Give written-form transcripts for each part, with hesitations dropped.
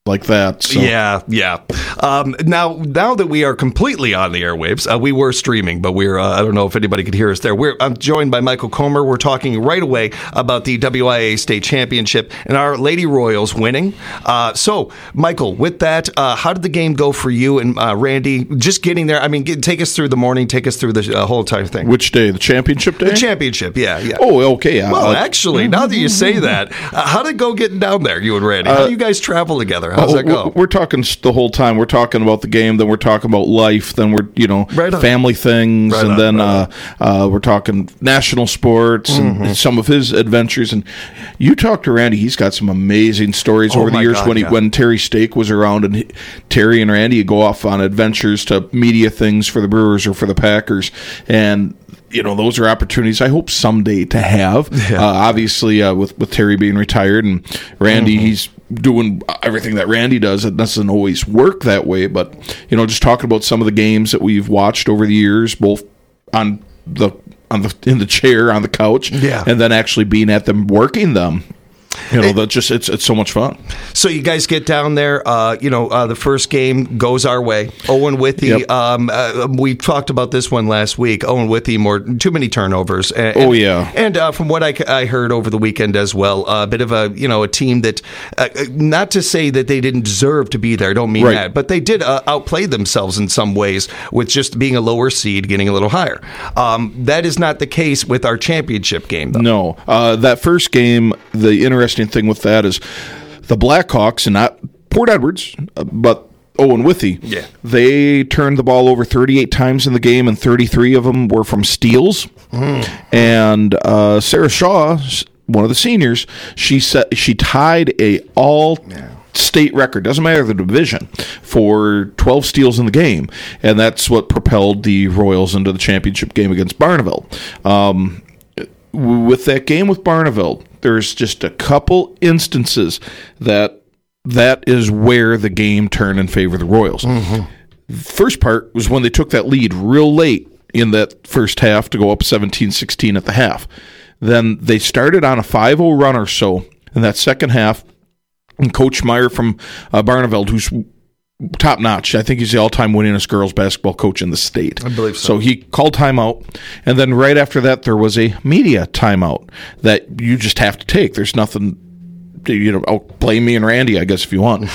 like that. So. Yeah. Now that we are completely on the airwaves, we were streaming, but we're I don't know if anybody could hear us there. I'm joined by Michael Comer. We're talking right away about the WIA State Championship and our Lady Royals winning. So, Michael, with that, how did the game go for you and Randy? Just getting there. I mean, take us through the morning. Take us through the whole entire thing. Which day? The championship day? The championship. Yeah. Oh, okay. Well, actually, now that you say that, how did it go getting down there, you and Randy? How do you guys travel together? How's that go? We're talking the whole time. We're talking about the game, then we're talking about life, then we're, family things, and then we're talking national sports and some of his adventures. And you talk to Randy, he's got some amazing stories over the years when Terry Stake was around, and Terry and Randy would go off on adventures to media things for the Brewers or for the Packers. And those are opportunities I hope someday to have. Yeah. Obviously, with Terry being retired and Randy, he's doing everything that Randy does. It doesn't always work that way, but just talking about some of the games that we've watched over the years, both in the chair on the couch, and then actually being at them, working them. It's so much fun. So you guys get down there. The first game goes our way. Owen Withey. Yep. We talked about this one last week. Owen Withey, too many turnovers. And from what I heard over the weekend as well, a bit of a team that, not to say that they didn't deserve to be there. Don't mean that, but they did outplay themselves in some ways with just being a lower seed, getting a little higher. That is not the case with our championship game, though. No, that first game, the interesting thing with that is the Blackhawks, and not Port Edwards, but Owen Withey, they turned the ball over 38 times in the game, and 33 of them were from steals. And Sarah Shaw, one of the seniors, she tied a all-state record, doesn't matter the division, for 12 steals in the game, and that's what propelled the Royals into the championship game against Barneveld. With that game with Barneveld, there's just a couple instances that is where the game turned in favor of the Royals. First part was when they took that lead real late in that first half to go up 17-16 at the half. Then they started on a 5-0 run or so in that second half, and Coach Meyer from Barneveld, who's top notch. I think he's the all-time winningest girls basketball coach in the state. I believe so. So he called timeout, and then right after that, there was a media timeout that you just have to take. There's nothing, blame me and Randy, I guess, if you want.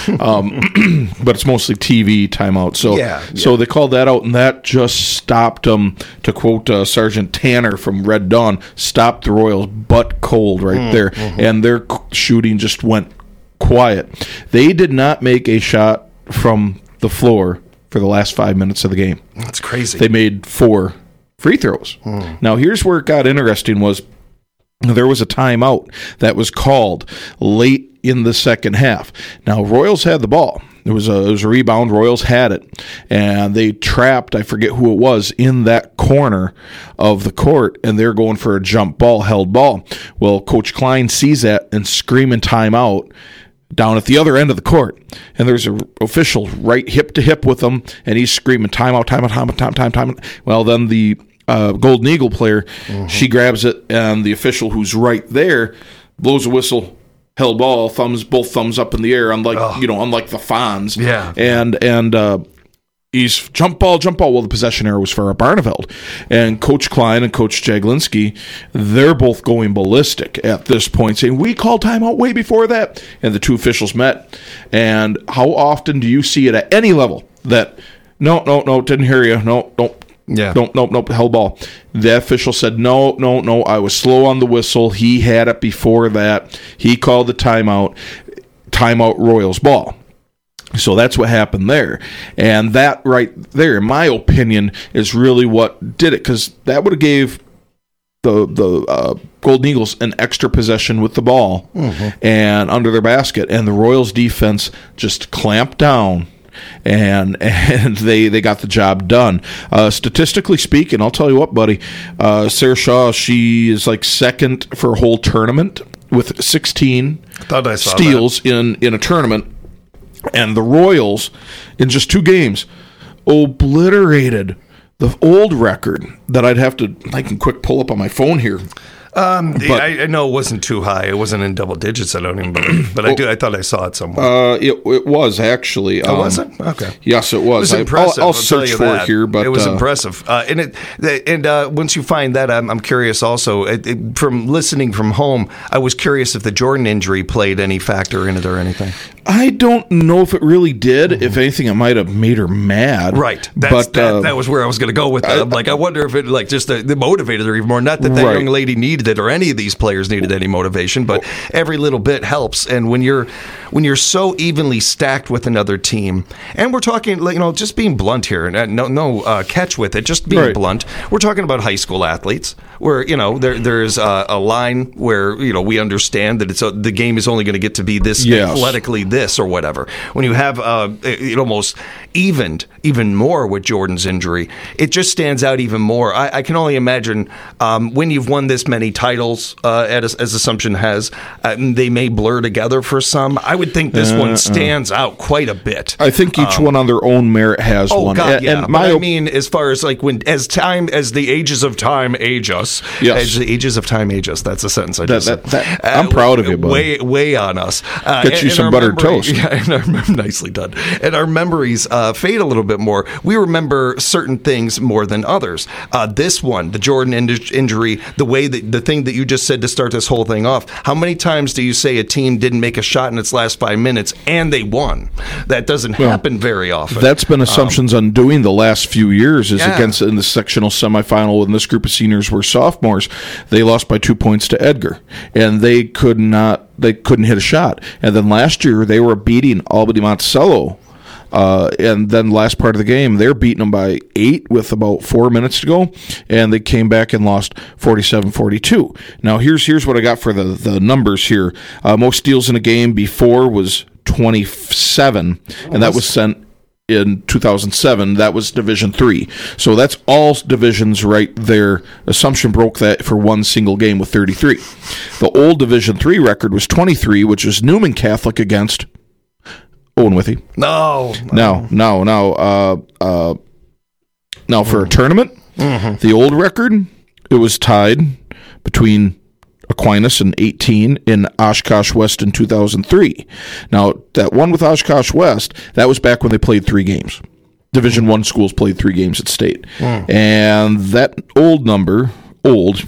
But it's mostly TV timeout. So, So they called that out, and that just stopped them. To quote Sergeant Tanner from Red Dawn, stopped the Royals butt cold right there, and their shooting just went quiet. They did not make a shot from the floor for the last 5 minutes of the game. That's crazy. They made 4 free throws. Now, here's where it got interesting was there was a timeout that was called late in the second half. Now, Royals had the ball. It was a rebound. Royals had it, and they trapped, I forget who it was, in that corner of the court, and they're going for a jump ball, held ball. Well, Coach Klein sees that and screaming timeout down at the other end of the court, and there's an official right hip to hip with him, and he's screaming timeout. Well, then the Golden Eagle player, she grabs it, and the official who's right there blows a whistle, held ball, both thumbs up in the air, unlike the Fonz. And he's jump ball. Well, the possession error was for Barneveld. And Coach Klein and Coach Jaglinski, they're both going ballistic at this point, saying, we called timeout way before that. And the two officials met. And how often do you see it at any level that, no, didn't hear you, nope, held ball. The official said, no, I was slow on the whistle. He had it before that. He called the timeout Royals ball. So that's what happened there. And that right there, in my opinion, is really what did it, because that would have gave the Golden Eagles an extra possession with the ball and under their basket, and the Royals defense just clamped down. And they got the job done. Statistically speaking, I'll tell you what, buddy, Sarah Shaw, she is like second for a whole tournament with 16 steals in a tournament. And the Royals, in just 2 games, obliterated the old record that I can quick pull up on my phone here. I know it wasn't too high. It wasn't in double digits, I don't even believe. But I thought I saw it somewhere. It was actually. Was it? Okay. Yes, it was. It was impressive. I'll search for it here, but it was impressive. And once you find that, I'm curious also. From listening from home, I was curious if the Jordan injury played any factor in it or anything. I don't know if it really did. Mm-hmm. If anything, it might have made her mad. Right. That was where I was going to go with that. I'm like, I wonder if it just motivated her even more. Not that young lady needed it or any of these players needed any motivation, but every little bit helps. And when you're so evenly stacked with another team, and we're talking, just being blunt here, and no catch with it, just being blunt. We're talking about high school athletes, where there's a line where we understand that the game is only going to get to be this athletically this or whatever. When you have it almost evened even more with Jordan's injury, it just stands out even more. I can only imagine when you've won this many titles, as Assumption has, they may blur together for some. I would think this one stands out quite a bit. I think each one on their own merit has one. God, yeah. And I mean, as far as as the ages of time age us, as the ages of time age us. That's a sentence I just said. I'm proud of you, buddy. Way on us. Get you some buttered toast. Yeah, nicely done. And our memories fade a little bit more. We remember certain things more than others. This one, the Jordan injury, the thing that you just said to start this whole thing off. How many times do you say a team didn't make a shot in its last 5 minutes and they won? That doesn't happen very often. That's been Assumption's undoing the last few years. Against in the sectional semifinal when this group of seniors were sophomores, they lost by 2 points to Edgar, and they couldn't hit a shot. And then last year they were beating Albany Monticello. And then last part of the game, they're beating them by 8 with about 4 minutes to go, and they came back and lost 47-42. Now, here's what I got for the numbers here. Most steals in a game before was 27, and that was sent in 2007. That was Division III. So that's all divisions right there. Assumption broke that for one single game with 33. The old Division III record was 23, which is Newman Catholic against Owen Withee. No. Now for a tournament, the old record, it was tied between Aquinas in 18 in Oshkosh West in 2003. Now, that one with Oshkosh West, that was back when they played 3 games. Division I schools played 3 games at state. And that old number, was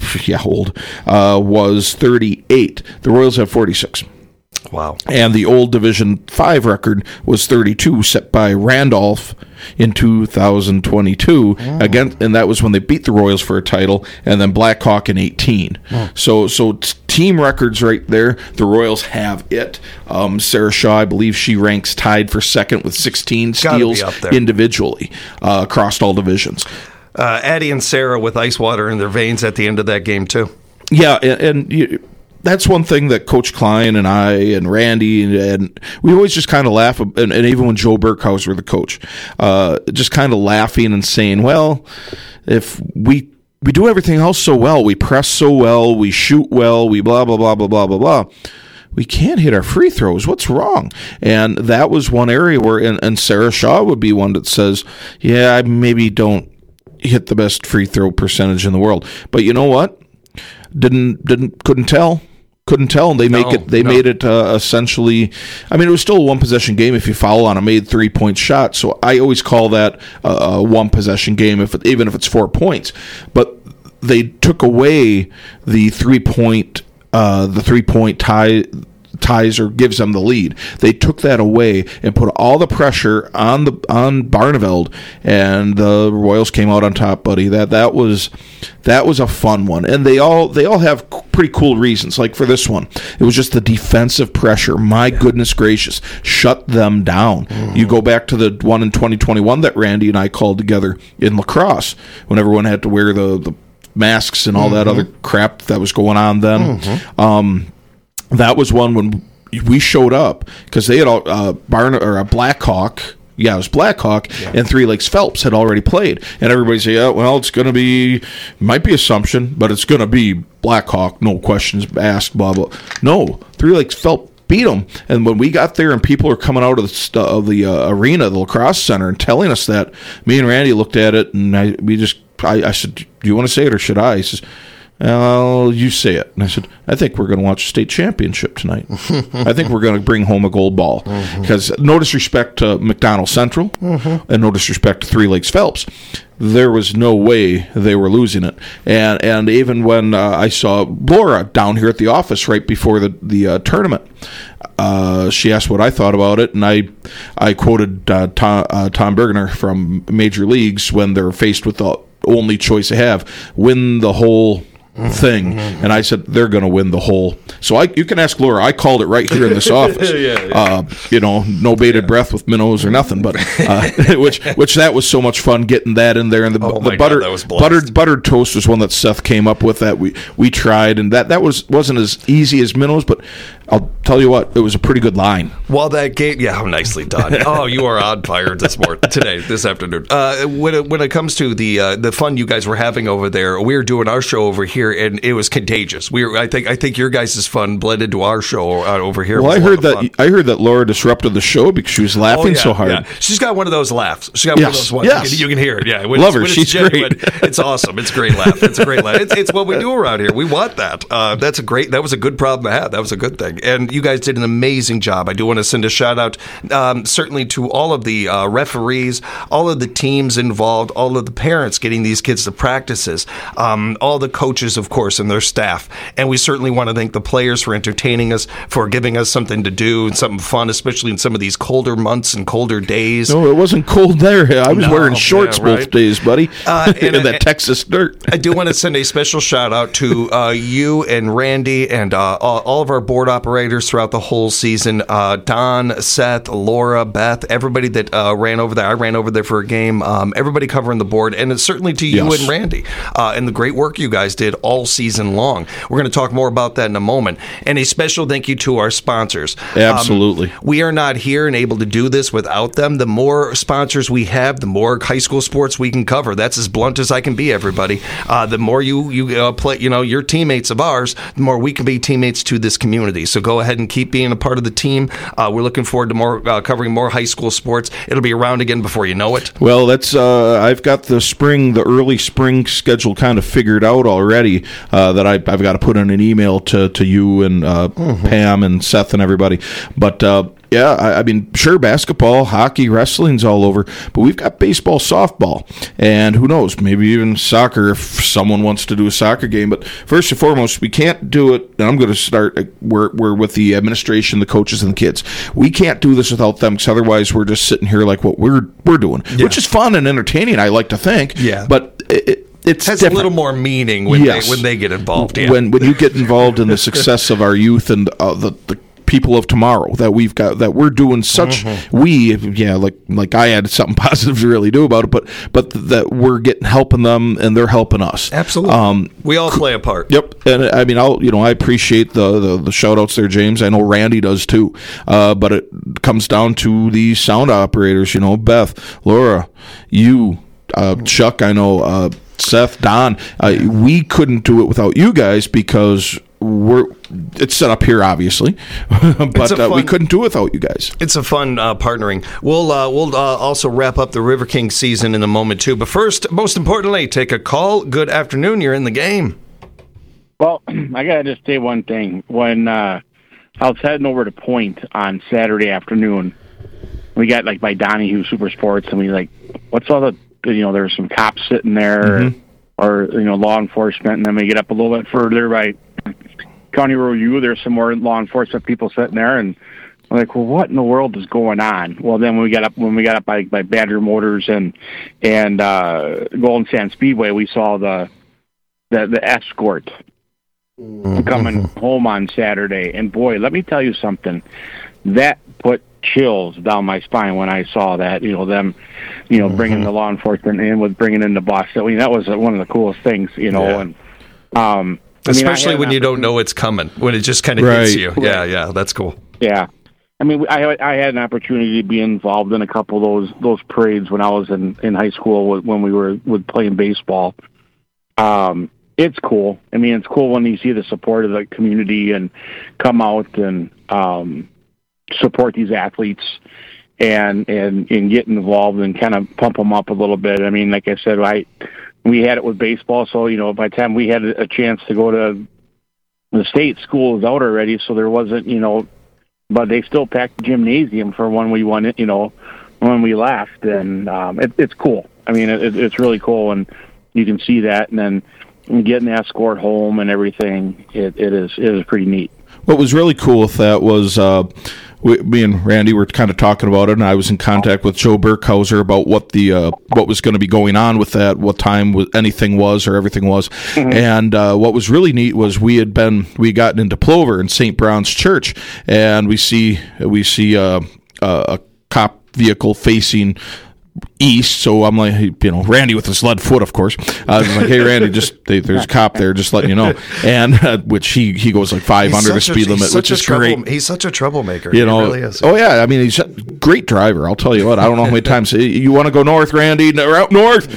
38. The Royals have 46. Wow. And the old Division V record was 32, set by Randolph in 2022. Again, and that was when they beat the Royals for a title, and then Blackhawk in 18. So team records right there. The Royals have it. Sarah Shaw, I believe she ranks tied for second with 16 steals individually across all divisions. Addie and Sarah with ice water in their veins at the end of that game, too. Yeah, and that's one thing that Coach Klein and I and Randy and we always just kind of laugh, and even when Joe Burkhauser, the coach, just kind of laughing and saying, well, if we do everything else so well, we press so well, we shoot well, we blah, blah, blah, blah, blah, blah, blah, we can't hit our free throws. What's wrong? And that was one area where, and Sarah Shaw would be one that says, yeah, I maybe don't hit the best free throw percentage in the world. But you know what? Couldn't tell. And they made it essentially. I mean, it was still a one possession game if you foul on a made 3-point shot. So I always call that a one possession game, even if it's 4 points. But they took away the 3-point ties or gives them the lead. They took that away and put all the pressure on Barneveld, and the Royals came out on top, buddy. That was a fun one, and they all have pretty cool reasons. Like for this one, it was just the defensive pressure. My goodness gracious, shut them down. You go back to the one in 2021 that Randy and I called together in lacrosse when everyone had to wear the masks and all that other crap that was going on then. That was one when we showed up because they had a Blackhawk. Yeah, it was Blackhawk, and Three Lakes Phelps had already played. And everybody said, yeah, well, it's going to be, might be Assumption, but it's going to be Blackhawk, no questions asked, blah, blah. No, Three Lakes Phelps beat them. And when we got there and people are coming out of the arena, the lacrosse center, and telling us that, me and Randy looked at it, and I said, do you want to say it or should I? He says, Well, you say it. And I said, I think we're going to watch a state championship tonight. I think we're going to bring home a gold ball. Because no disrespect to McDonald Central and no disrespect to Three Lakes Phelps, there was no way they were losing it. And even when I saw Laura down here at the office right before the tournament, she asked what I thought about it, and I quoted Tom Bergener from Major Leagues when they're faced with the only choice they have, win the whole thing. And I said they're going to win the whole. So you can ask Laura. I called it right here in this office. No bated breath with minnows or nothing, but which that was so much fun getting that in there. And the buttered toast was one that Seth came up with that we tried, and that wasn't as easy as minnows, but I'll tell you what, it was a pretty good line. Well, that game, nicely done. Oh, you are on fire this afternoon. When it comes to the fun you guys were having over there, we were doing our show over here, and it was contagious. I think your guys' fun blended to our show over here. Well, I heard that Laura disrupted the show because she was laughing so hard. Yeah. She's got one of those laughs. She's got one of those ones. Yes. You can hear it. Yeah, love her. She's genuine, great. It's awesome. It's a great laugh. It's what we do around here. We want that. That was a good problem to have. That was a good thing. And you guys did an amazing job. I do want to send a shout out, certainly to all of the referees, all of the teams involved, all of the parents getting these kids to practices, all the coaches, of course, and their staff. And we certainly want to thank the players for entertaining us, for giving us something to do and something fun, especially in some of these colder months and colder days. No, it wasn't cold there. I was wearing shorts both days, buddy, in that Texas dirt. I do want to send a special shout out to you and Randy and all of our board operators throughout the whole season. Don, Seth, Laura, Beth, everybody that ran over there. I ran over there for a game. Everybody covering the board, and it's certainly to you and Randy and the great work you guys did all season long. We're going to talk more about that in a moment. And a special thank you to our sponsors. Absolutely. We are not here and able to do this without them. The more sponsors we have, the more high school sports we can cover. That's as blunt as I can be, everybody. The more you play, your teammates of ours, the more we can be teammates to this community. So go ahead and keep being a part of the team. We're looking forward to more covering more high school sports. It'll be around again before you know it. Well, that's I've got the early spring schedule kind of figured out already. That I've got to put in an email to you and Pam and Seth and everybody. But I mean, sure, basketball, hockey, wrestling's all over, but we've got baseball, softball, and who knows, maybe even soccer if someone wants to do a soccer game. But first and foremost, we can't do it, and I'm going to start, we're with the administration, the coaches, and the kids. We can't do this without them, because otherwise we're just sitting here like what we're doing, which is fun and entertaining, I like to think, but it has a little more meaning when they get involved. Yeah. When you get involved in the success of our youth and the people of tomorrow that we've got, that we're doing such like I had something positive to really do about it, but that we're helping them and they're helping us. Absolutely. We all play a part. Yep. And I mean, I appreciate the shout outs there, James. I know Randy does too. But it comes down to the sound operators, Beth, Laura, you, Chuck, I know, Seth, Don. We couldn't do it without you guys because it's set up here, obviously, but we couldn't do it without you guys. It's a fun partnering. We'll also wrap up the River King season in a moment too. But first, most importantly, take a call. Good afternoon. You're in the game. Well, I gotta just say one thing. When I was heading over to Point on Saturday afternoon, we got by Donahue Super Sports, and we what's all the there's some cops sitting there, or law enforcement, and then we get up a little bit further by County Road U, there's some more law enforcement people sitting there, and we're like, well, what in the world is going on? Well, then when we got up by Badger Motors and Golden Sand Speedway, we saw the escort coming home on Saturday, and boy, let me tell you something, that put chills down my spine when I saw that, them, bringing the law enforcement in with bringing in the bus. I mean, that was one of the coolest things, and especially when you don't know it's coming, when it just kind of hits you. Right. Yeah, that's cool. Yeah. I mean, I had an opportunity to be involved in a couple of those parades when I was in high school when we were playing baseball. It's cool. I mean, it's cool when you see the support of the community and come out and support these athletes and get involved and kind of pump them up a little bit. I mean, like I said, when we had it with baseball. So, by the time we had a chance to go to the state, school was out already. So there wasn't, but they still packed the gymnasium for when we won it, when we left. And it's cool. I mean, it's really cool. And you can see that. And then getting the escort home and everything, it is pretty neat. What was really cool with that was me and Randy were kind of talking about it, and I was in contact with Joe Burkhauser about what was going to be going on with that, what time anything was or everything was. Mm-hmm. And what was really neat was we had gotten into Plover in St. Brown's Church, and we see a cop vehicle facing east. So I'm like, Randy with his lead foot, of course. I was like, hey, Randy, there's a cop there, just letting you know. And which he goes like 5 under the speed limit, which is great. He's such a troublemaker. He really is. Oh yeah, I mean, he's a great driver. I'll tell you what. I don't know how many times you want to go north, Randy. We're out north.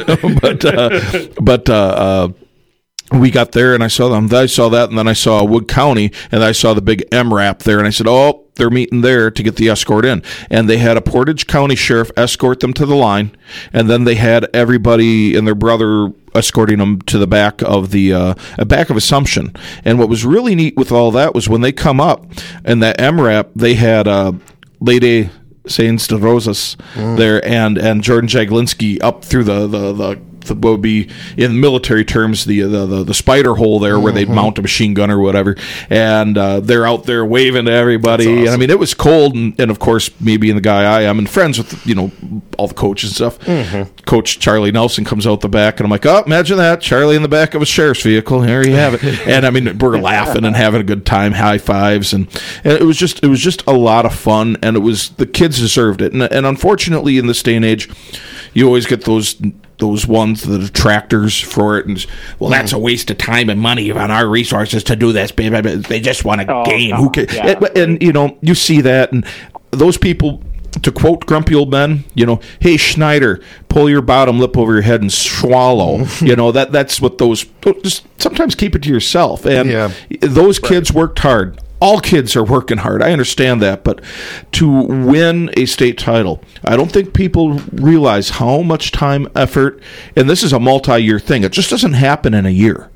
Yeah. but we got there and I saw them. I saw that, and then I saw Wood County, and I saw the big MRAP there, and I said, oh, they're meeting there to get the escort in. And they had a Portage County sheriff escort them to the line, and then they had everybody and their brother escorting them to the back of back of Assumption. And what was really neat with all that was when they come up and that MRAP, they had Lady Saints de Rosas there and Jordan Jaglinski up through the what would be in military terms the spider hole there where they'd mount a machine gun or whatever, and they're out there waving to everybody. Awesome. And I mean, it was cold, and of course, me being the guy I am and friends with all the coaches and stuff. Mm-hmm. Coach Charlie Nelson comes out the back, and I'm like, oh, imagine that, Charlie in the back of a sheriff's vehicle. There you have it. And I mean, we're laughing and having a good time, high fives, and it was just a lot of fun, and the kids deserved it. And unfortunately, in this day and age, you always get those ones, the detractors for it, and that's a waste of time and money on our resources to do this. They just want a game. Who cares? Yeah. And you see that, and those people, to quote Grumpy Old Men, hey Schneider, pull your bottom lip over your head and swallow. That's what those. Just sometimes keep it to yourself. And those kids worked hard. All kids are working hard. I understand that, but to win a state title, I don't think people realize how much time, effort, and this is a multi-year thing. It just doesn't happen in a year.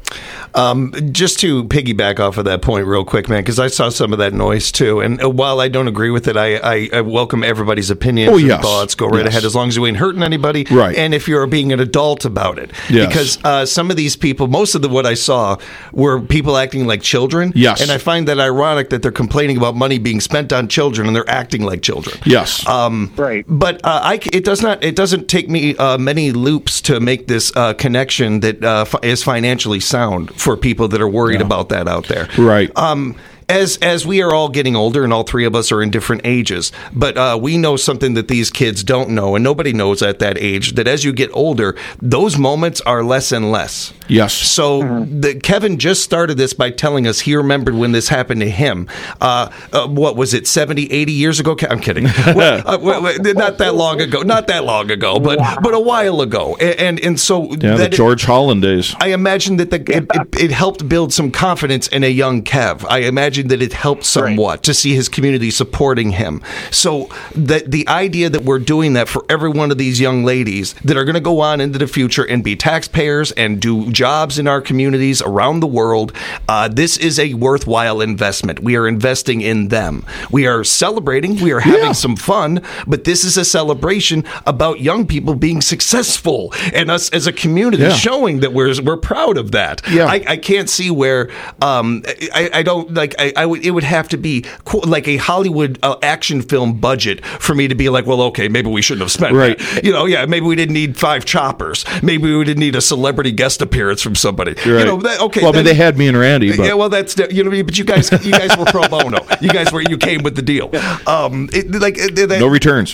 Just to piggyback off of that point real quick, man, because I saw some of that noise too. And while I don't agree with it, I welcome everybody's opinions and thoughts. Go right ahead, as long as you ain't hurting anybody. Right. And if you're being an adult about it. Yes. Because some of these people, most of what I saw were people acting like children. Yes. And I find that ironic that they're complaining about money being spent on children and they're acting like children. Yes. Right. But it doesn't take me many loops to make this connection that is financially sound for people that are worried about that out there. Right. As we are all getting older, and all three of us are in different ages, but we know something that these kids don't know, and nobody knows at that age, that as you get older, those moments are less and less. Yes. So Kevin just started this by telling us he remembered when this happened to him. What was it, 70, 80 years ago? I'm kidding. Not that long ago, but a while ago. And so... Yeah, the George Holland days. I imagine that it helped build some confidence in a young Kev. I imagine that it helped somewhat to see his community supporting him. So the idea that we're doing that for every one of these young ladies that are going to go on into the future and be taxpayers and do jobs in our communities around the world, this is a worthwhile investment. We are investing in them. We are celebrating. We are having some fun, but this is a celebration about young people being successful and us as a community showing that we're proud of that. Yeah. I can't see where I don't like. It would have to be like a Hollywood action film budget for me to be like, well, okay, maybe we shouldn't have spent that. Maybe we didn't need 5 choppers. Maybe we didn't need a celebrity guest appearance from somebody. Right. Okay. Well, I mean, they had me and Randy. But. Yeah, well, that's but you guys were pro bono. You came with the deal. No returns.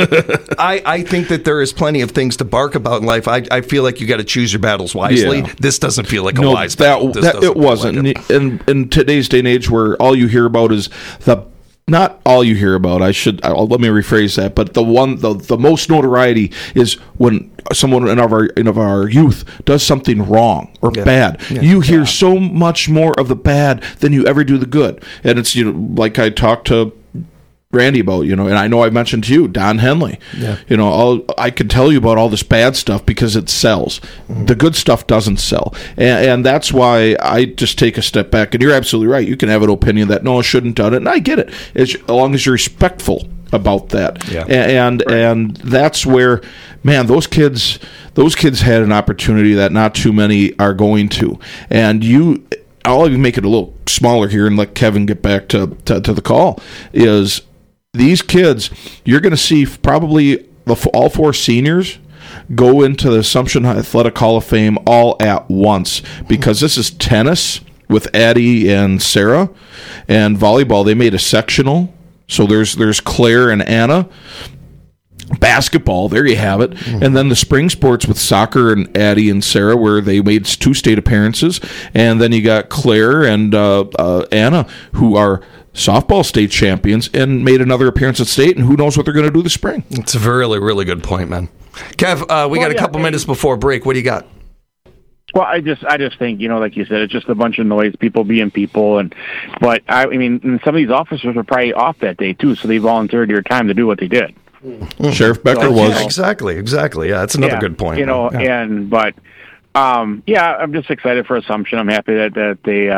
I think that there is plenty of things to bark about in life. I feel like you got to choose your battles wisely. Yeah. This doesn't feel like a wise battle. It wasn't. Like in today's day and age, where all you hear about is not all you hear about. Let me rephrase that. But the most notoriety is when someone in our youth does something wrong or bad. Yeah. You hear so much more of the bad than you ever do the good. And it's like I talked to Randy about, and I know I mentioned to you, Don Henley. Yeah. I could tell you about all this bad stuff because it sells. Mm-hmm. The good stuff doesn't sell. And that's why I just take a step back. And you're absolutely right. You can have an opinion that, no, I shouldn't have done it. And I get it. As long as you're respectful about that. Yeah. And that's where, man, those kids had an opportunity that not too many are going to. And I'll even make it a little smaller here and let Kevin get back to the call, is these kids, you're going to see probably all 4 seniors go into the Assumption Athletic Hall of Fame all at once, because this is tennis with Addie and Sarah, and volleyball, they made a sectional. So there's Claire and Anna. Basketball, there you have it. Mm-hmm. And then the spring sports with soccer and Addie and Sarah, where they made 2 state appearances. And then you got Claire and Anna, who are softball state champions and made another appearance at state, and who knows what they're going to do this spring. It's a really, really good point, man. Kev, we got a couple minutes before break. What do you got? Well, I just think, like you said, it's just a bunch of noise, people being people, but I mean, some of these officers are probably off that day too, so they volunteered their time to do what they did. Sheriff Becker was. Yeah, exactly. Yeah, that's another good point. I'm just excited for Assumption. I'm happy that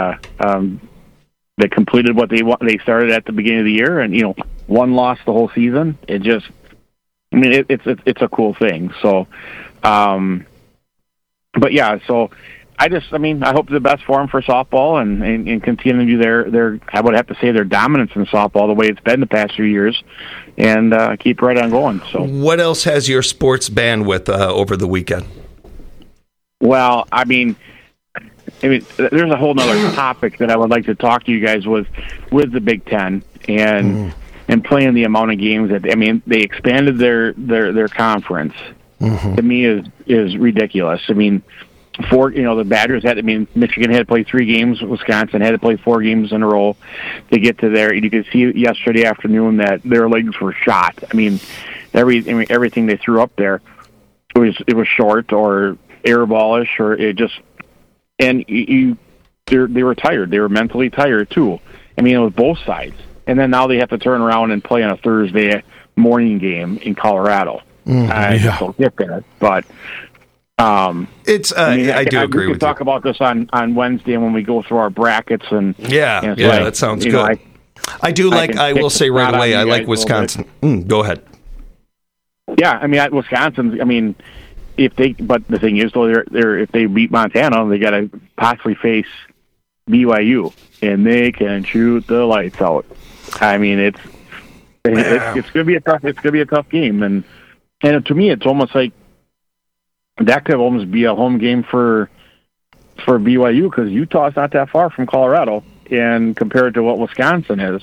they completed what they started at the beginning of the year, and one loss the whole season. It's a cool thing. So, I hope the best for them for softball and continue their I would have to say their dominance in softball the way it's been the past few years, and keep right on going. So, what else has your sports bandwidth over the weekend? Well, there's a whole nother topic that I would like to talk to you guys with the Big Ten and playing the amount of games that they expanded their conference. Mm-hmm. To me is ridiculous. The Badgers Michigan had to play 3 games. Wisconsin had to play 4 games in a row to get to there. And you could see yesterday afternoon that their legs were shot. Everything they threw up there, it was short or airballish, or it just, and they were tired. They were mentally tired too. It was both sides. And then now they have to turn around and play on a Thursday morning game in Colorado. I don't get that, but. It's I do agree with you. We can talk about this on Wednesday when we go through our brackets and that sounds good. I will say right away, I like Wisconsin. Go ahead. Yeah, Wisconsin. But the thing is, though, if they beat Montana, they got to possibly face BYU, and they can shoot the lights out. It's going to be a tough game, and to me, it's almost like that could almost be a home game for BYU, because Utah's not that far from Colorado, and compared to what Wisconsin is,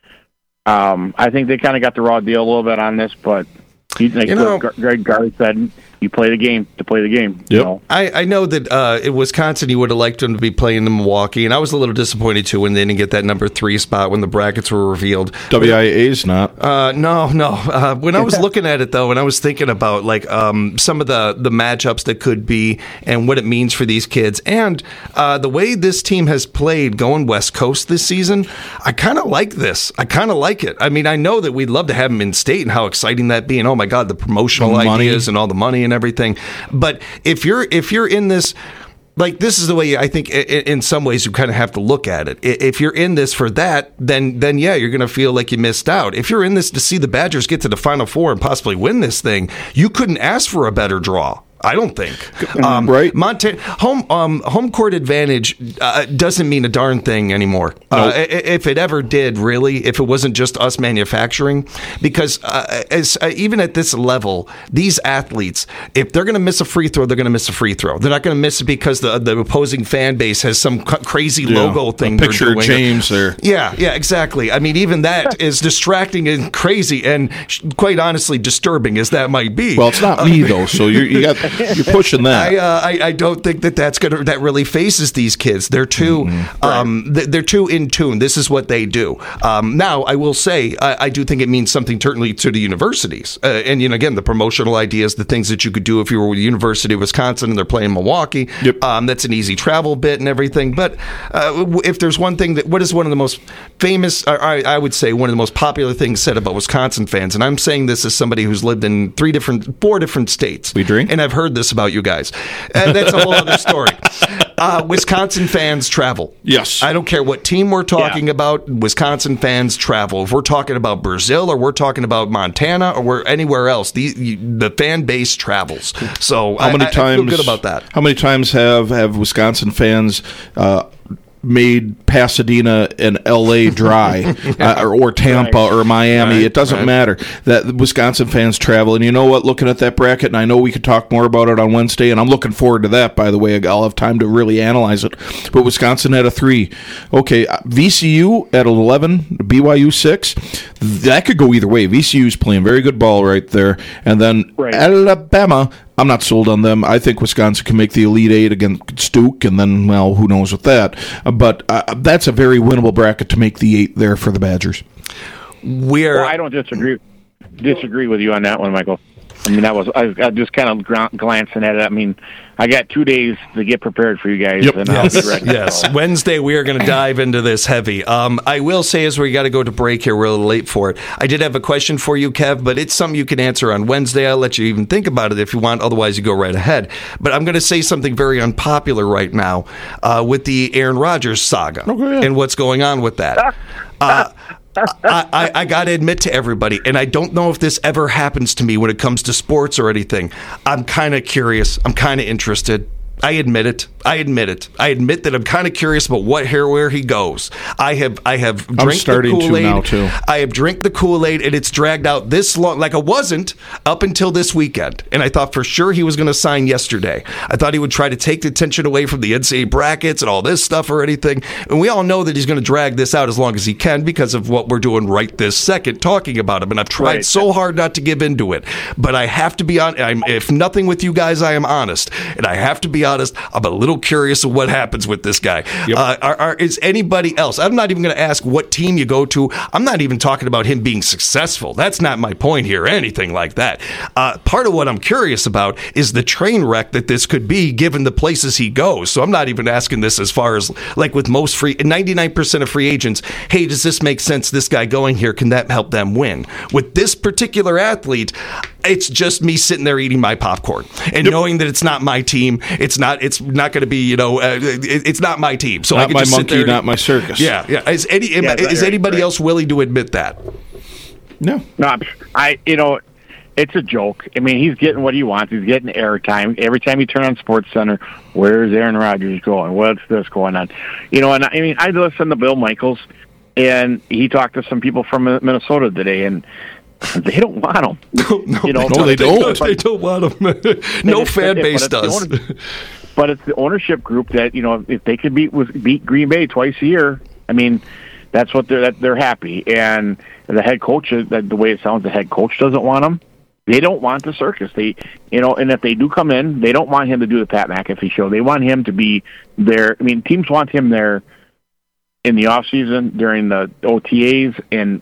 I think they kind of got the raw deal a little bit on this, but Greg Gard said, you play the game to play the game. Yep. I know that in Wisconsin, you would have liked them to be playing in Milwaukee, and I was a little disappointed too when they didn't get that number 3 spot when the brackets were revealed. WIA's not. No. When I was looking at it though, and I was thinking about some of the matchups that could be and what it means for these kids, and the way this team has played going West Coast this season, I kind of like this. I kind of like it. I know that we'd love to have them in state, and how exciting that'd be, and oh my God, the promotional ideas and all the money and everything. But if you're in this, this is the way I think in some ways you kind of have to look at it. If you're in this for that, then you're going to feel like you missed out. If you're in this to see the Badgers get to the Final Four and possibly win this thing, you couldn't ask for a better draw. I don't think. Right. Montana home court advantage doesn't mean a darn thing anymore. Nope. If it ever did, really, if it wasn't just us manufacturing, because even at this level, these athletes, if they're going to miss a free throw, they're going to miss a free throw. They're not going to miss it because the opposing fan base has some crazy logo thing. Picture of James there. Yeah, exactly. Even that is distracting and crazy, and quite honestly, disturbing as that might be. Well, it's not me though. So you got. You're pushing that. I don't think that really faces these kids. They're too they're too in tune. This is what they do. Now, I will say, I do think it means something certainly to the universities. And again, the promotional ideas, the things that you could do if you were with the University of Wisconsin and they're playing Milwaukee. Yep. That's an easy travel bit and everything. But if there's one thing what is one of the most famous, I would say one of the most popular things said about Wisconsin fans, and I'm saying this as somebody who's lived in 4 different states. We drink? And I've heard this about you guys. That's a whole other story. Wisconsin fans travel. Yes. I don't care what team we're talking about. Wisconsin fans travel. If we're talking about Brazil or we're talking about Montana or we're anywhere else, the fan base travels. So I feel good about that. How many times have Wisconsin fans made Pasadena and L.A. dry, or Tampa or Miami? It doesn't matter. That the Wisconsin fans travel, and you know what? Looking at that bracket, and I know we could talk more about it on Wednesday, and I'm looking forward to that. By the way, I'll have time to really analyze it. But Wisconsin at a 3, okay. VCU at 11, BYU 6. That could go either way. VCU's playing very good ball right there, and then Alabama. I'm not sold on them. I think Wisconsin can make the Elite Eight against Duke, and then, well, who knows with that. But that's a very winnable bracket to make the 8 there for the Badgers. I don't disagree with you on that one, Michael. I mean, I just kind of glancing at it. I mean, I got 2 days to get prepared for you guys. Yep. And I'll be ready. Yes. Wednesday, we are going to dive into this heavy. I will say, as we got to go to break here, we're a little late for it. I did have a question for you, Kev, but it's something you can answer on Wednesday. I'll let you even think about it if you want. Otherwise, you go right ahead. But I'm going to say something very unpopular right now with the Aaron Rodgers saga and what's going on with that. I got to admit to everybody, and I don't know if this ever happens to me when it comes to sports or anything. I'm kind of curious. I'm kind of interested. I admit it. I admit that I'm kind of curious about where he goes. I have drank the Kool-Aid. Now too. I have drank the Kool-Aid, and it's dragged out this long. Like I wasn't up until this weekend, and I thought for sure he was going to sign yesterday. I thought he would try to take the attention away from the NCAA brackets and all this stuff or anything. And we all know that he's going to drag this out as long as he can because of what we're doing right this second, talking about him. And I've tried so hard not to give into it, but I have to be honest. If nothing with you guys, I am honest, and I have to be honest. I'm a little curious of what happens with this guy. Yep. Is anybody else? I'm not even going to ask what team you go to. I'm not even talking about him being successful. That's not my point here, or anything like that. Part of what I'm curious about is the train wreck that this could be given the places he goes. So I'm not even asking this as far as, like with most 99% of free agents, hey, does this make sense, this guy going here? Can that help them win? With this particular athlete, it's just me sitting there eating my popcorn and knowing that it's not my team. It's not going to be, it's not my team. So not I can my just monkey, sit there not my circus. Yeah. Is anybody else willing to admit that? No. It's a joke. I mean, he's getting what he wants. He's getting airtime. Every time you turn on SportsCenter, where's Aaron Rodgers going? What's this going on? And I mean, I listened to Bill Michaels, and he talked to some people from Minnesota today, and they don't want him. No, they don't. They don't want him. No fan base does. But it's the ownership group that, if they could beat Green Bay twice a year, I mean, that's what they're happy. And the head coach, the way it sounds, the head coach doesn't want him. They don't want the circus. And if they do come in, they don't want him to do the Pat McAfee show. They want him to be there. I mean, teams want him there in the off season during the OTAs, and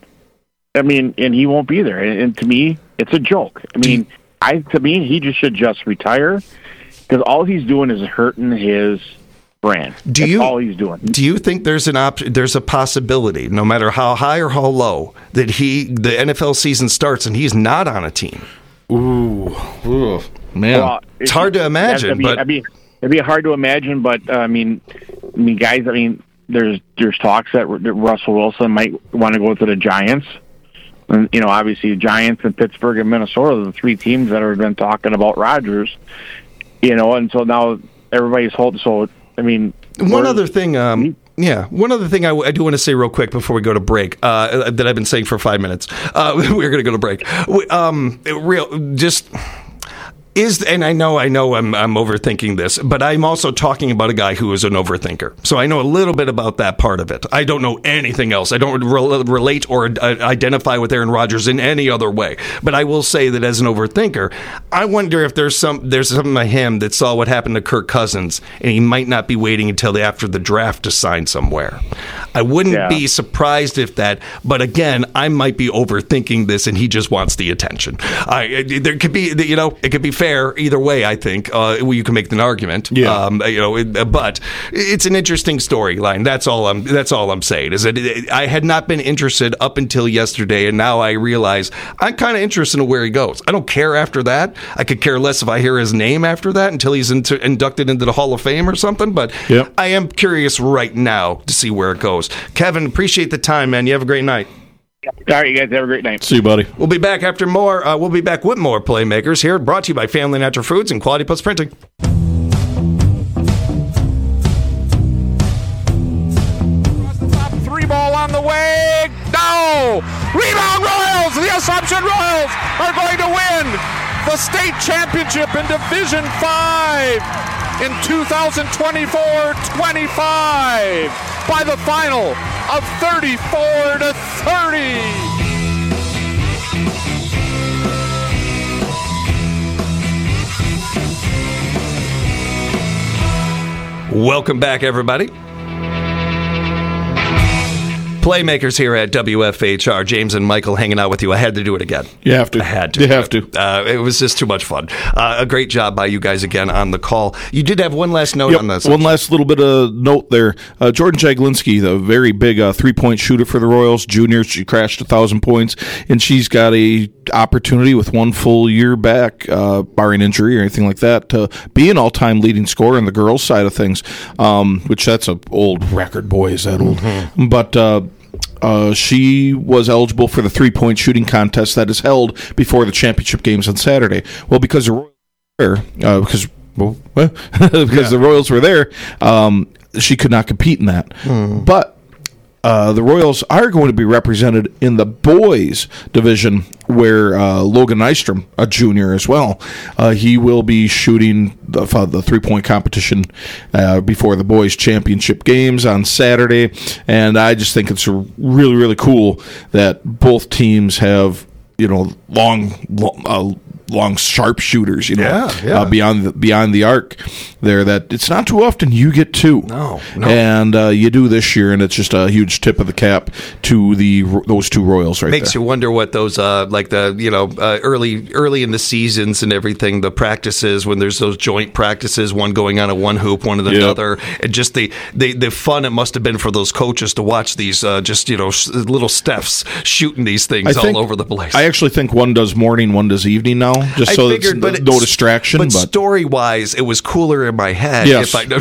he won't be there. And to me, it's a joke. I mean, to me, he should retire, because all he's doing is hurting his brand. That's all he's doing. Do you think there's a possibility, no matter how high or how low, that the NFL season starts and he's not on a team? Ooh, man, well, it's hard to imagine. It'd be hard to imagine, but I mean, guys. I mean, there's talks that Russell Wilson might want to go to the Giants. And, obviously, the Giants and Pittsburgh and Minnesota are the 3 teams that have been talking about Rodgers. And so now everybody's holding. So, I mean, one other thing I do want to say real quick before we go to break, that I've been saying for 5 minutes. We're going to go to break. And I know I'm overthinking this, but I'm also talking about a guy who is an overthinker. So I know a little bit about that part of it. I don't know anything else. I don't relate or identify with Aaron Rodgers in any other way. But I will say that as an overthinker, I wonder if there's something of him that saw what happened to Kirk Cousins, and he might not be waiting until after the draft to sign somewhere. I wouldn't be surprised if that, but again, I might be overthinking this, and he just wants the attention. There could be, it could be fair either way. I think you can make an argument. Yeah. But it's an interesting storyline. That's all I'm saying. Is that I had not been interested up until yesterday, and now I realize I'm kind of interested in where he goes. I don't care after that. I could care less if I hear his name after that until he's inducted into the Hall of Fame or something. But I am curious right now to see where it goes. Kevin, appreciate the time, man. You have a great night. All right, you guys have a great night. See you, buddy. We'll be back after more. We'll be back with more Playmakers here, brought to you by Family Natural Foods and Quality Plus Printing. Three ball on the way. No! Rebound Royals! The Assumption Royals are going to win the state championship in Division 5 in 2024-25 by the final of 34-30. Welcome back, everybody. Playmakers here at WFHR. James and Michael hanging out with you. I had to do it again. You have to. I had to. You have to. It was just too much fun. A great job by you guys again on the call. You did have one last note on this. One last little bit of note there. Jordan Jaglinski, the very big three-point shooter for the Royals, junior. She crashed 1,000 points, and she's got a opportunity with one full year back, barring injury or anything like that, to be an all-time leading scorer on the girls' side of things, which that's an old record. Boy, is that old. Mm-hmm. But she was eligible for the three-point shooting contest that is held before the championship games on Saturday. Well, because the Royals were there, because the Royals were there, she could not compete in that. But the Royals are going to be represented in the boys division, where Logan Nystrom, a junior as well, he will be shooting the three-point competition before the boys championship games on Saturday. And I just think it's really, really cool that both teams have, long sharp shooters, beyond the arc there, that it's not too often you get two. No. And you do this year, and it's just a huge tip of the cap to those two Royals Makes you wonder what those early in the seasons and everything, the practices, when there's those joint practices, one going on at one hoop, one at another, and just the fun it must have been for those coaches to watch these little Stephs shooting these things all over the place. I actually think one does morning, one does evening now. Just so it's no distraction. But story-wise, it was cooler in my head. Yes. I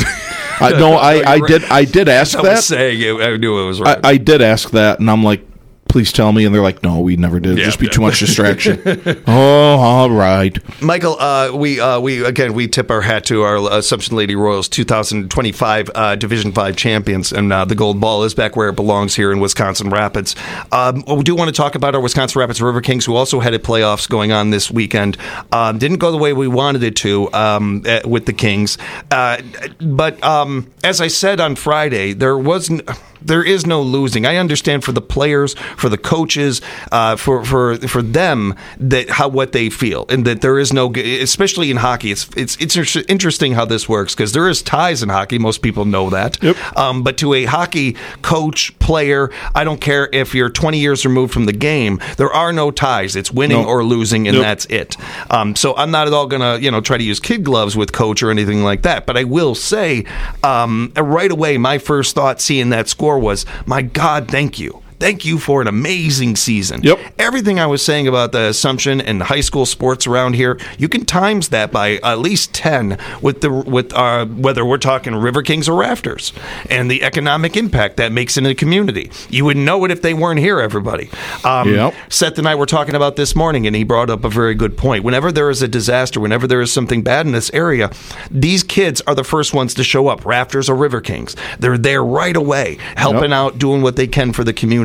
did ask that. I was saying I knew it was right. I did ask that, and I'm like, please tell me. And they're like, no, we never did. Just be too much distraction. Oh, all right. Michael, we tip our hat to our Assumption Lady Royals 2025 Division 5 champions, and the gold ball is back where it belongs here in Wisconsin Rapids. We do want to talk about our Wisconsin Rapids River Kings, who also had playoffs going on this weekend. Didn't go the way we wanted it to with the Kings. But as I said on Friday, there is no losing. I understand for the players, for the coaches, for them, what they feel, and that there is no, especially in hockey. It's interesting how this works, because there is ties in hockey. Most people know that. Yep. But to a hockey coach, player, I don't care if you're 20 years removed from the game, there are no ties. It's winning or losing, and that's it. So I'm not at all going to try to use kid gloves with coach or anything like that. But I will say right away, my first thought seeing that score was, my God, thank you. Thank you for an amazing season. Yep. Everything I was saying about the Assumption and high school sports around here, you can times that by at least 10 with whether we're talking River Kings or Rafters, and the economic impact that makes in a community. You would know it if they weren't here, everybody. Seth and I were talking about this morning, and he brought up a very good point. Whenever there is a disaster, whenever there is something bad in this area, these kids are the first ones to show up, Rafters or River Kings. They're there right away, helping out, doing what they can for the community.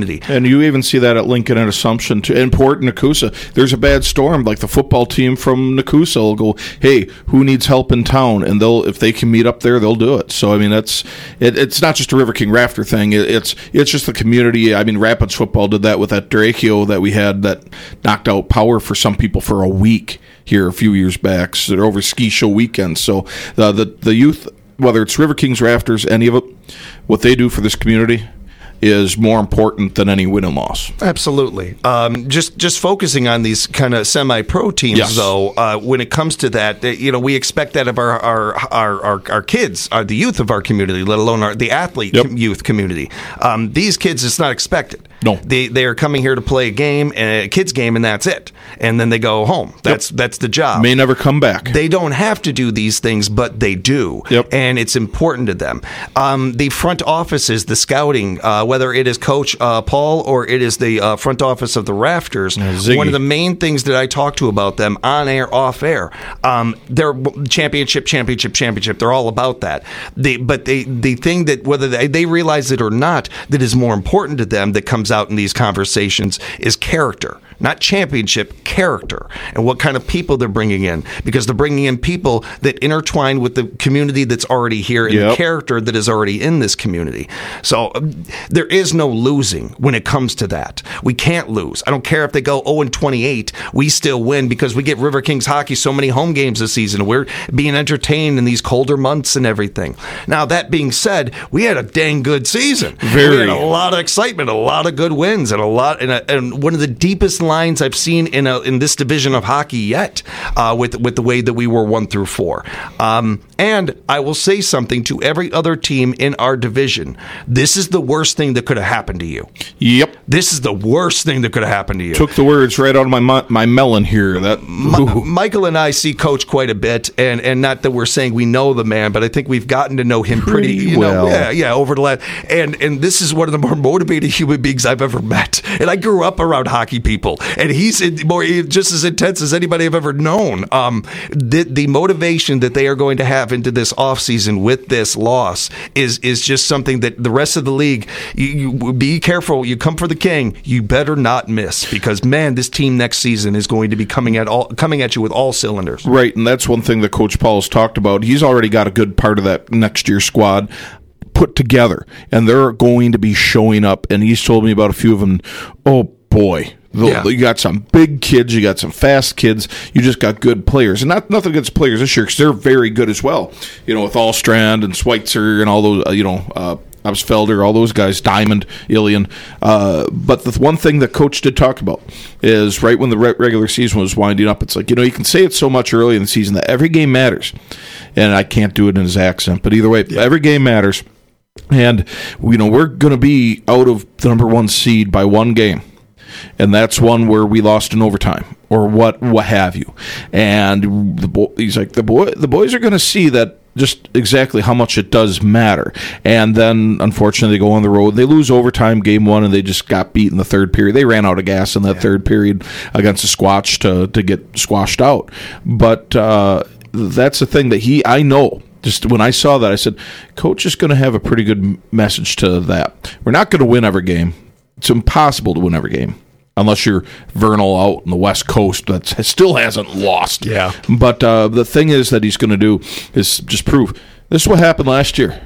community. And you even see that at Lincoln and Assumption, too. And Port and Nakusa. There's a bad storm. Like the football team from Nakusa will go, hey, who needs help in town? And if they can meet up there, they'll do it. So, I mean, it's not just a River King Rafter thing. It's just the community. I mean, Rapids football did that with that Dracchio that we had that knocked out power for some people for a week here a few years back. So they're over ski show weekends. So the youth, whether it's River Kings Rafters, any of it, what they do for this community is more important than any win and loss. Absolutely. Just focusing on these kind of semi-pro teams, though, when it comes to that, we expect that of our kids, the youth of our community, let alone the athlete youth community. These kids, it's not expected. No, they are coming here to play a kids game, and that's it. And then they go home. That's the job. May never come back. They don't have to do these things, but they do. Yep. And it's important to them. The front offices, the scouting, whether it is Coach Paul or it is the front office of the Rafters, one of the main things that I talk to about them on air, off air, they're championship. They're all about that. But the thing that whether they realize it or not, that is more important to them that comes out in these conversations is character. Not championship, character, and what kind of people they're bringing in, because they're bringing in people that intertwine with the community that's already here and the character that is already in this community. So there is no losing when it comes to that. We can't lose. I don't care if they go 0-28, we still win because we get River Kings hockey so many home games this season. We're being entertained in these colder months and everything. Now, that being said, we had a dang good season. We had a lot of excitement, a lot of good wins, and and one of the deepest lines I've seen in this division of hockey yet, with the way that we were 1-4. And I will say something to every other team in our division. This is the worst thing that could have happened to you. Yep. This is the worst thing that could have happened to you. Took the words right out of my melon here. Michael and I see Coach quite a bit, and not that we're saying we know the man, but I think we've gotten to know him pretty well. Over the last, and this is one of the more motivated human beings I've ever met. And I grew up around hockey people, and he's just as intense as anybody I've ever known. The motivation that they are going to have into this offseason with this loss is just something that the rest of the league, you be careful. You come for the king, you better not miss, because man, this team next season is going to be coming at you with all cylinders. Right, and that's one thing that Coach Paul has talked about. He's already got a good part of that next year's squad put together, and they're going to be showing up, and he's told me about a few of them. Oh boy, you got some big kids, you got some fast kids, you just got good players, and nothing against players this year, because they're very good as well, with Allstrand and Schweitzer and all those, Absfelder, all those guys, Diamond, Ilian. But the one thing that Coach did talk about is right when the regular season was winding up, it's like, you can say it so much early in the season that every game matters. And I can't do it in his accent, but either way, every game matters. And, we're going to be out of the number one seed by one game. And that's one where we lost in overtime or what have you. And he's like, the boys are going to see that just exactly how much it does matter. And then, unfortunately, they go on the road. They lose overtime game one, and they just got beat in the third period. They ran out of gas in that third period against the Squatch to get squashed out. But that's the thing that I know. Just when I saw that, I said, Coach is going to have a pretty good message to that. We're not going to win every game. It's impossible to win every game. Unless you're Vernal out on the West Coast that still hasn't lost. Yeah. But the thing is that he's going to do is just prove. This is what happened last year.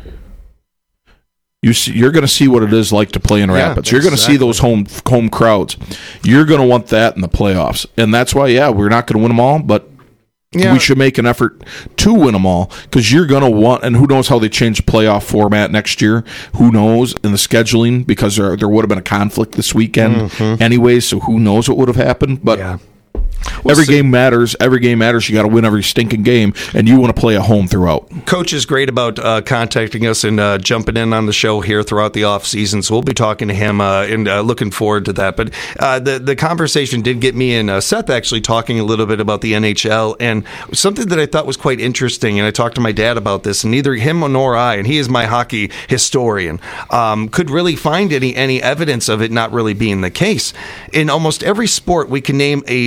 You're going to see what it is like to play in Rapids. You're going to see those home crowds. You're going to want that in the playoffs. And that's why, we're not going to win them all, but we should make an effort to win them all, because you're going to want, and who knows how they change the playoff format next year. Who knows in the scheduling, because there would have been a conflict this weekend anyway, so who knows what would have happened. But every game matters. Every game matters. You got to win every stinking game, and you want to play at home throughout. Coach is great about contacting us and jumping in on the show here throughout the off season. So we'll be talking to him and looking forward to that. But the conversation did get me and Seth actually talking a little bit about the NHL, and something that I thought was quite interesting. And I talked to my dad about this, and neither him nor I, and he is my hockey historian, could really find any evidence of it not really being the case. In almost every sport, we can name a amazing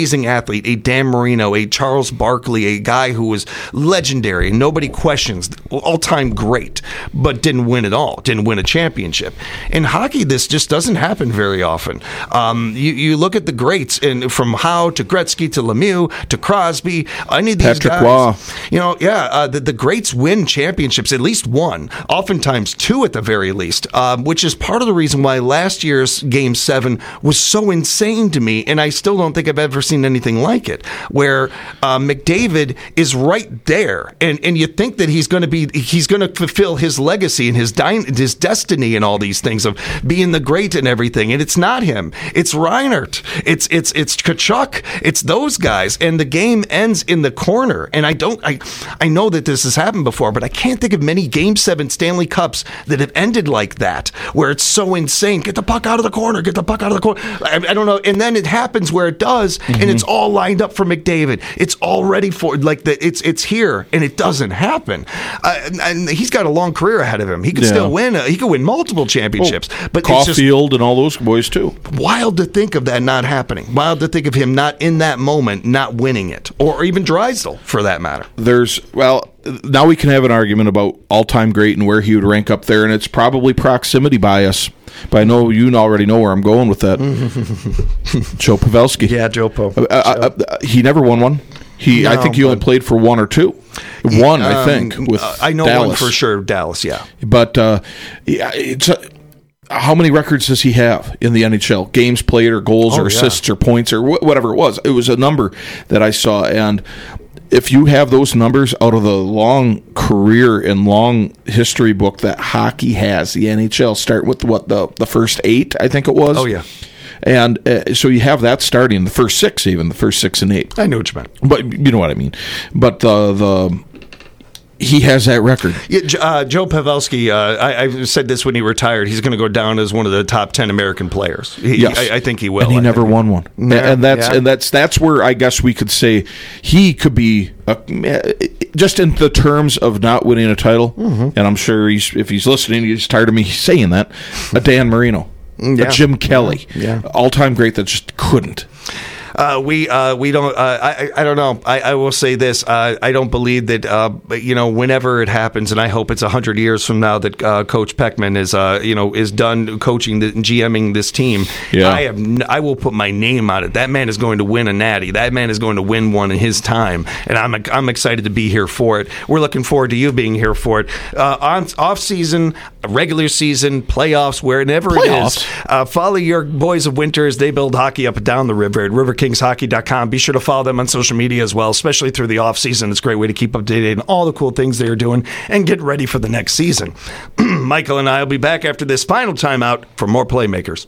amazing athlete, a Dan Marino, a Charles Barkley, a guy who was legendary, and nobody questions, all-time great, but didn't win it all, didn't win a championship. In hockey, this just doesn't happen very often. You look at the greats, and from Howe to Gretzky to Lemieux to Crosby, any of these Patrick guys, Waugh. the greats win championships, at least one, oftentimes two at the very least, which is part of the reason why last year's Game 7 was so insane to me, and I still don't think I've ever seen anything like it, where McDavid is right there, and you think that he's going to fulfill his legacy and his destiny and all these things of being the great and everything, and it's not him. It's Reinhart. It's Tkachuk. It's those guys, and the game ends in the corner. And I know that this has happened before, but I can't think of many Game 7 Stanley Cups that have ended like that, where it's so insane. Get the puck out of the corner. Get the puck out of the corner. I don't know. And then it happens where it does, and it's all lined up for McDavid. It's all ready for it's here, and it doesn't happen. And he's got a long career ahead of him. He could still win. He could win multiple championships. But Caulfield and all those boys too. Wild to think of that not happening. Wild to think of him not in that moment, not winning it, or even Drysdale for that matter. Now we can have an argument about all-time great and where he would rank up there, and it's probably proximity bias. But I know you already know where I'm going with that. Joe Pavelski. Yeah, Joe Po. He never won one. I think he only played for one or two. One, I think, with I know Dallas. one for sure, Dallas, yeah. But how many records does he have in the NHL? Games played or goals or assists or points or whatever it was. It was a number that I saw, and if you have those numbers out of the long career and long history book that hockey has, the NHL, starting with the first 8, I think it was. Oh, yeah. And so you have that starting, the first 6 even, the first 6 and 8. I know what you meant. But you know what I mean. But he has that record. Yeah, Joe Pavelski, I said this when he retired, he's going to go down as one of the top 10 American players. I think he will. And he never won one. Yeah, and that's where I guess we could say he could be, just in the terms of not winning a title, and I'm sure if he's listening, he's tired of me saying that, a Dan Marino, a Jim Kelly, all-time great that just couldn't. We don't. I don't know. I will say this. I don't believe that. Whenever it happens, and I hope it's 100 years from now that Coach Peckman is done coaching and GMing this team. Yeah. I will put my name on it. That man is going to win a natty. That man is going to win one in his time, and I'm excited to be here for it. We're looking forward to you being here for it. Off season, regular season, playoffs, wherever it is. Follow your boys of winter as they build hockey up and down the river at RiverKingsHockey.com. Be sure to follow them on social media as well, especially through the offseason. It's a great way to keep updated on all the cool things they are doing and get ready for the next season. Michael and I will be back after this final timeout for more Playmakers.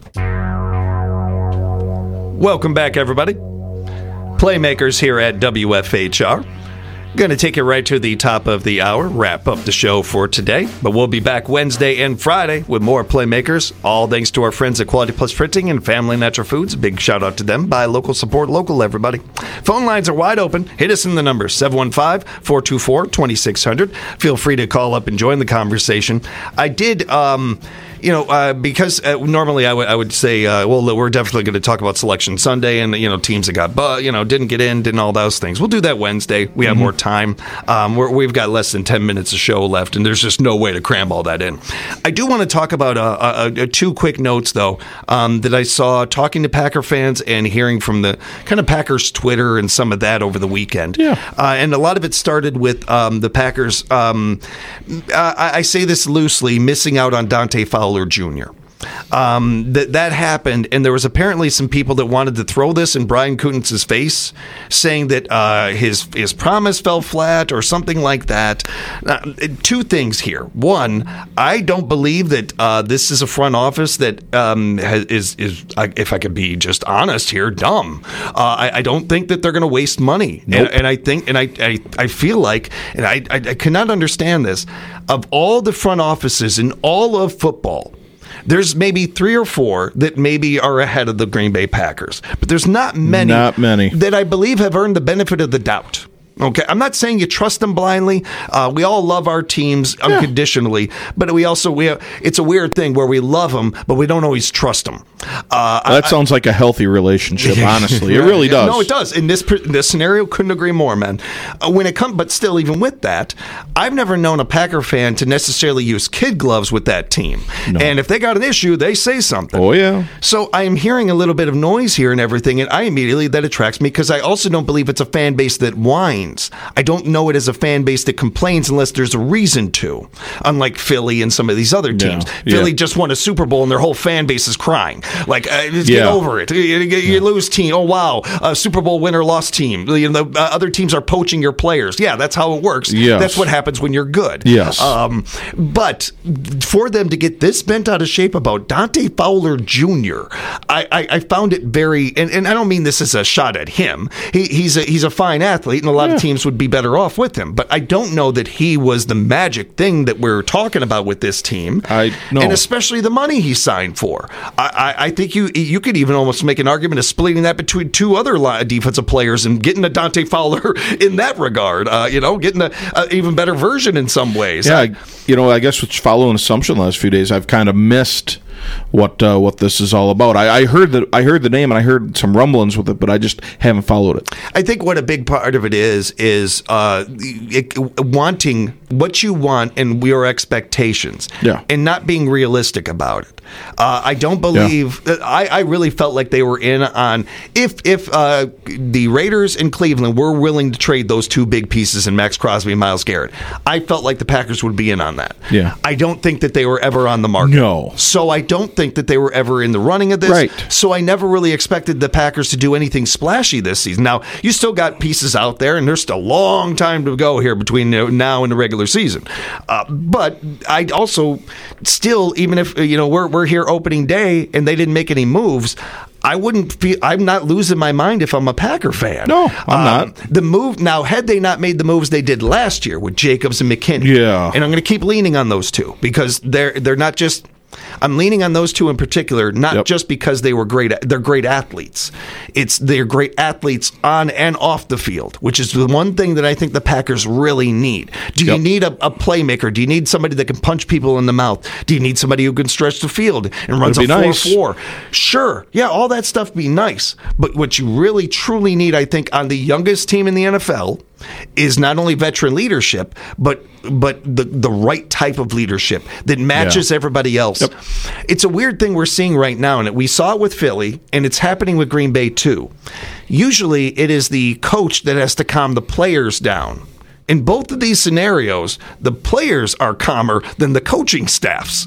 Welcome back, everybody. Playmakers here at WFHR. Going to take it right to the top of the hour, wrap up the show for today. But we'll be back Wednesday and Friday with more Playmakers, all thanks to our friends at Quality Plus Printing and Family Natural Foods. Big shout out to them. Buy local, support local, everybody. Phone lines are wide open. Hit us in the number 715-424-2600. Feel free to call up and join the conversation. I did... because normally I would say, we're definitely going to talk about Selection Sunday and, teams that got, didn't get in, didn't all those things. We'll do that Wednesday. We have more time. We've got less than 10 minutes of show left, and there's just no way to cram all that in. I do want to talk about two quick notes, though, that I saw talking to Packer fans and hearing from the kind of Packers Twitter and some of that over the weekend. Yeah. And a lot of it started with the Packers, I say this loosely, missing out on Dante Fowler Jr. That happened, and there was apparently some people that wanted to throw this in Brian Kuntz's face, saying that his promise fell flat or something like that. Two things here. One, I don't believe that this is a front office that is, if I could be just honest here, dumb. I don't think that they're going to waste money. Nope. And I think, and I feel like, and I cannot understand this, of all the front offices in all of football, there's maybe 3 or 4 that maybe are ahead of the Green Bay Packers. But there's not many that I believe have earned the benefit of the doubt. Okay, I'm not saying you trust them blindly. We all love our teams unconditionally, but it's a weird thing where we love them, but we don't always trust them. That sounds like a healthy relationship, honestly. It really does. No, it does. In this scenario, couldn't agree more, man. But still, even with that, I've never known a Packer fan to necessarily use kid gloves with that team. No. And if they got an issue, they say something. Oh, yeah. So I am hearing a little bit of noise here and everything, and that attracts me because I also don't believe it's a fan base that whines. I don't know it as a fan base that complains unless there's a reason to, unlike Philly and some of these other teams. Philly just won a Super Bowl and their whole fan base is crying. Like, get over it. You lose team. Oh, wow. A Super Bowl winner lost team. The other teams are poaching your players. Yeah, that's how it works. Yes. That's what happens when you're good. Yes. But for them to get this bent out of shape about Dante Fowler Jr., I found it very, and I don't mean this as a shot at him. He's a fine athlete, and a lot of teams would be better off with him. But I don't know that he was the magic thing that we're talking about with this team. And especially the money he signed for. I think you could even almost make an argument of splitting that between two other defensive players and getting a Dante Fowler in that regard. Getting an even better version in some ways. Yeah, I guess following Assumption the last few days, I've kind of missed what this is all about. I heard the name and I heard some rumblings with it, but I just haven't followed it. I think what a big part of it is wanting what you want and your expectations, and not being realistic about it. I don't believe. I really felt like they were in on if the Raiders in Cleveland were willing to trade those two big pieces in Max Crosby and Myles Garrett. I felt like the Packers would be in on that. Yeah. I don't think that they were ever on the market. No. So I don't think that they were ever in the running of this. Right. So I never really expected the Packers to do anything splashy this season. Now, you still got pieces out there, and there's still a long time to go here between now and the regular season. But I also still, even if we're here opening day and they didn't make any moves, I'm not losing my mind if I'm a Packer fan. No, I'm not. The move now, had they not made the moves they did last year with Jacobs and McKinney, and I'm going to keep leaning on those two because they're not just. I'm leaning on those two in particular, not just because they're great athletes. They're great athletes on and off the field, which is the one thing that I think the Packers really need. Do you need a playmaker? Do you need somebody that can punch people in the mouth? Do you need somebody who can stretch the field and runs a 4-4? Sure. Yeah, all that stuff be nice. But what you really, truly need, I think, on the youngest team in the NFL is not only veteran leadership, but the right type of leadership that matches everybody else. Yep. It's a weird thing we're seeing right now, and we saw it with Philly, and it's happening with Green Bay too. Usually it is the coach that has to calm the players down. In both of these scenarios, the players are calmer than the coaching staffs.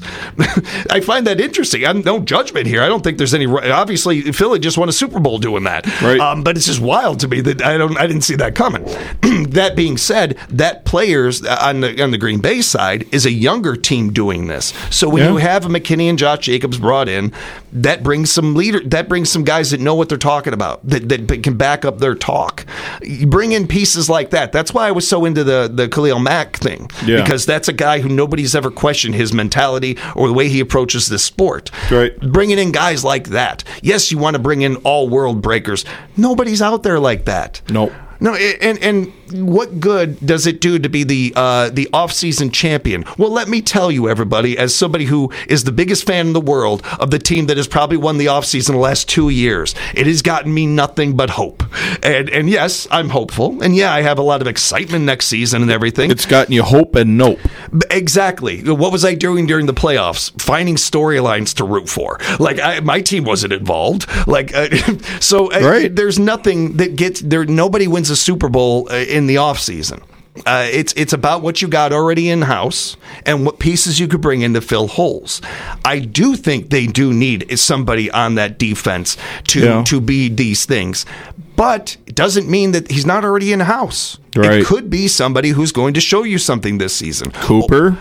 I find that interesting. I'm no judgment here. I don't think there's any. Obviously, Philly just won a Super Bowl doing that. Right. But it's just wild to me that I didn't see that coming. That being said, that players on the Green Bay side is a younger team doing this. So when you have a McKinney and Josh Jacobs brought in, that brings some that brings some guys that know what they're talking about, that can back up their talk. You bring in pieces like that. That's why I was so into the Khalil Mack thing, because that's a guy who nobody's ever questioned his mentality or the way he approaches this sport. Right. Bringing in guys like that. Yes, you want to bring in all world breakers. Nobody's out there like that. Nope. No, and what good does it do to be the off-season champion? Well, let me tell you, everybody, as somebody who is the biggest fan in the world of the team that has probably won the off-season the last 2 years, it has gotten me nothing but hope. And yes, I'm hopeful. And yeah, I have a lot of excitement next season and everything. It's gotten you hope and nope. Exactly. What was I doing during the playoffs? Finding storylines to root for. Like, my team wasn't involved. Like, there's nothing that gets there. Nobody wins a Super Bowl in the off season. It's about what you got already in house and what pieces you could bring in to fill holes. I do think they do need somebody on that defense to be these things, but it doesn't mean that he's not already in house. Right. It could be somebody who's going to show you something this season. Cooper.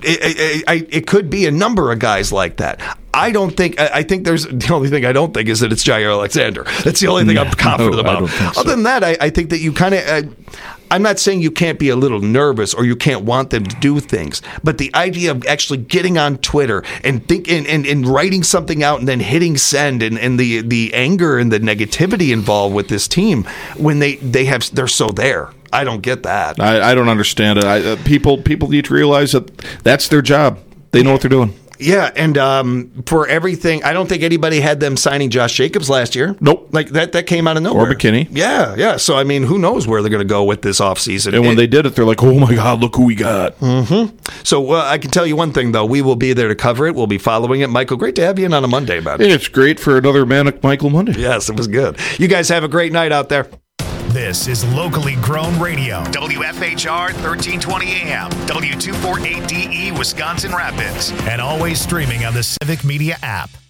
It could be a number of guys like that. I think there's the only thing I don't think is that it's Jair Alexander. That's the only thing I'm confident about. I don't think so. Other than that, I think that you kind of. I'm not saying you can't be a little nervous or you can't want them to do things, but the idea of actually getting on Twitter and thinking and writing something out and then hitting send and the anger and the negativity involved with this team when they're so there. I don't get that. I don't understand it. People need to realize that that's their job. They know what they're doing. Yeah, and for everything, I don't think anybody had them signing Josh Jacobs last year. Nope. Like, that came out of nowhere. Or McKinney. Yeah. So, I mean, who knows where they're going to go with this offseason. And when they did it, they're like, oh, my God, look who we got. Mm-hmm. So, I can tell you one thing, though. We will be there to cover it. We'll be following it. Michael, great to have you in on a Monday, man. It's great for another Manic Michael Monday. Yes, it was good. You guys have a great night out there. This is Locally Grown Radio. WFHR 1320 AM, W248DE, Wisconsin Rapids. And always streaming on the Civic Media app.